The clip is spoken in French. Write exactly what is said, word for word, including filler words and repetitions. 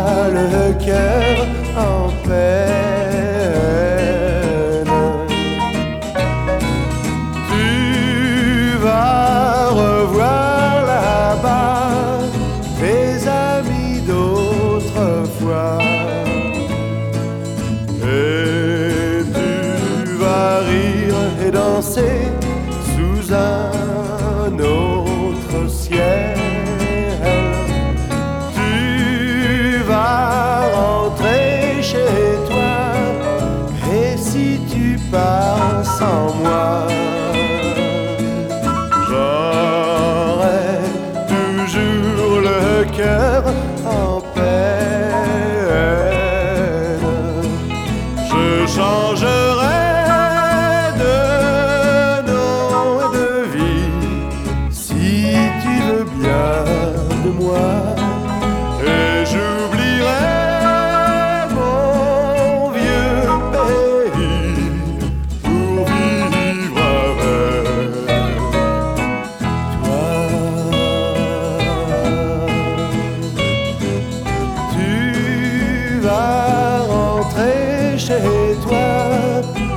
le cœur en peine. Tu vas revoir là-bas tes amis d'autrefois, et tu vas rire et danser sous un autre ciel. Tu vas rentrer chez toi, et si tu pars sans moi, j'aurai toujours le cœur en peine. Je changerai de nom et de vie si tu veux bien de moi, et j'oublierai mon vieux pays pour vivre avec toi. Tu vas rentrer chez toi,